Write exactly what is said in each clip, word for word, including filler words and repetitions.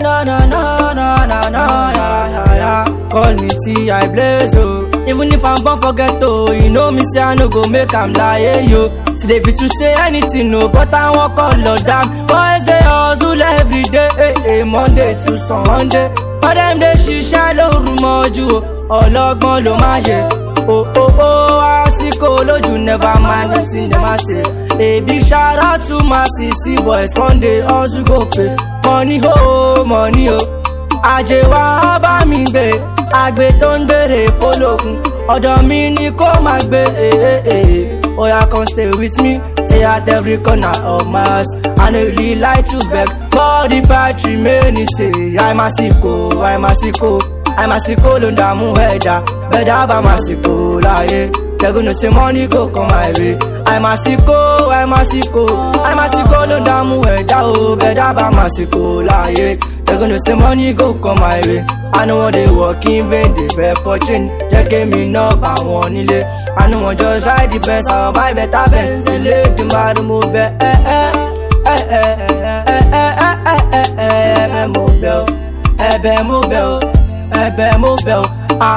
na na na na na na ya ya. Call me T I Blaze oh. Even if I'm born forget oh, you know me say I no go make am lie yo. Today fit to say anything no, but I won't call Lord damn. Boys they hustle every day, eh, eh, Monday to Sunday. For them they shisha lóru mọ́jú o, ọlọ́gbọ́n ló máa yẹ. Oh oh oh, àsìkò lójú never mind wetin dem a say. A big shout out to my C C boys, one day hustle go pay. Money ho, money ho, ajé wa bá mi gbé. Àgbẹ̀ tó ń bèrè fọlọ́kun, ọ̀dọ̀ mi ni kó máa gbé. Oh yeah, come stay with me, stay at every corner of my house. I no really like to beg, but if I remain, say I'm a sicko, I'm a sicko, I'm a sicko, ló ń dààmú ẹ̀dá, bẹ́ẹ̀dá bá máa sicko láyé. They gonna say money go come my way. I'm a sicko, I'm a sicko, I'm a sicko, ló ń dààmú ẹ̀dá o, bẹ́ẹ̀dá bá máa sicko láyé. They gonna say money go come my way. I know they work in vain, they beg for change. They gave me no I want it. I know I just ride the best, I'll buy better Benz. They let the matter move back. Eh eh eh eh eh eh eh eh eh eh move bell, eh be move bell, eh be move bell. Ah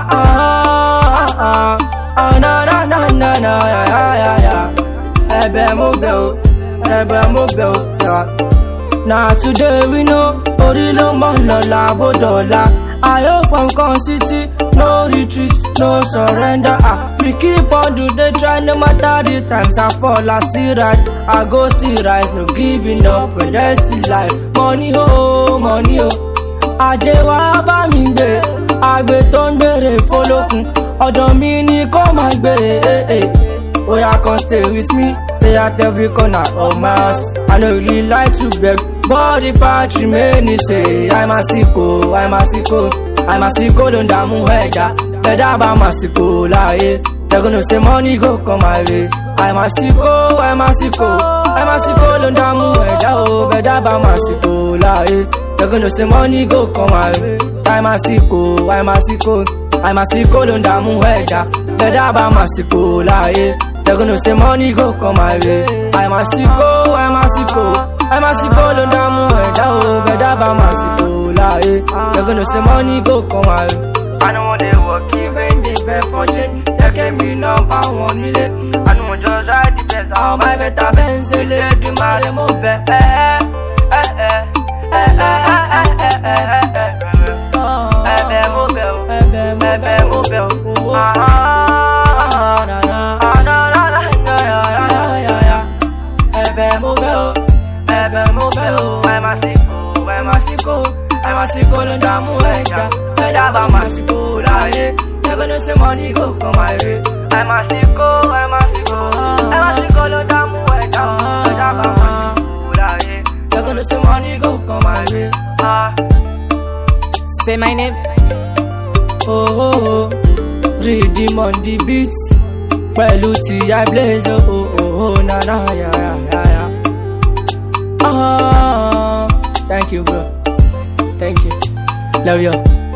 ah ah ah ah na na na na na ya ya ya. Eh be move bell, eh be move bell. Now today we know, Orilo Molola Bodola. I hope from Con City, no retreat, no surrender. Ah, we keep on do the try, no matter the times I fall, I still rise, I go still rise, no giving up, when there's still life. Money ho, money ho, ajé wa bá mi gbé, àgbẹ̀ tó ń bèrè fọlọ́kun, ọ̀dọ̀ mi ni kó máa gbé. Oh yeah, come stay with me, stay at every corner of my house. I no really like to beg, but if I remain, say I'm a sicko, I'm a sicko, I'm a sicko, ló ń dààmú ẹ̀dá, bẹ́ẹ̀dá bá máa sicko láyé. They gonna say money go come my way. I'm a sicko, I'm a sicko, I'm a sicko, ló ń dààmú ẹ̀dá o, bẹ́ẹ̀dá bá máa sicko láyé. They gonna say money go come my way. I'm a sicko, I'm a sicko, I'm a sicko, ló ń dààmú ẹ̀dá, bẹ́ẹ̀dá bá máa sicko láyé. They gonna say money go come my way. I'm a sicko, I'm a sicko, I'm a sicko, ló ń dààmú ẹ̀dá o, bẹ́ẹ̀dá bá máa sicko láyé. They gonna say money go come my way. I know they work even they beg for change. They gave me number one ilé. I know just ride the best, I'll buy better Benz. They let the money move back. Eh eh eh eh eh eh eh eh eh eh. Eh be move bell, eh be move bell. Ah ah na na ah na na na ya ya ya ya. Eh be move bell, eh be move bell. I'm a sicko, I'm a sicko, I'm a sicko, ló ń dààmú ẹ̀dá, bẹ́ẹ̀dá bá máa sicko láyé. They gonna say money go come my way. I'm a sicko, I'm a sicko, I'm a sicko, ló ń dààmú ẹ̀dá, bẹ́ẹ̀dá bá máa sicko láyé. They gonna say money go come my way. Ah. Say my name. Oh oh oh, rhythm on the beat. Pẹ̀lú T I Blaze oh oh oh na na ya ya ya ya. Ah, thank you bro, thank you, love you.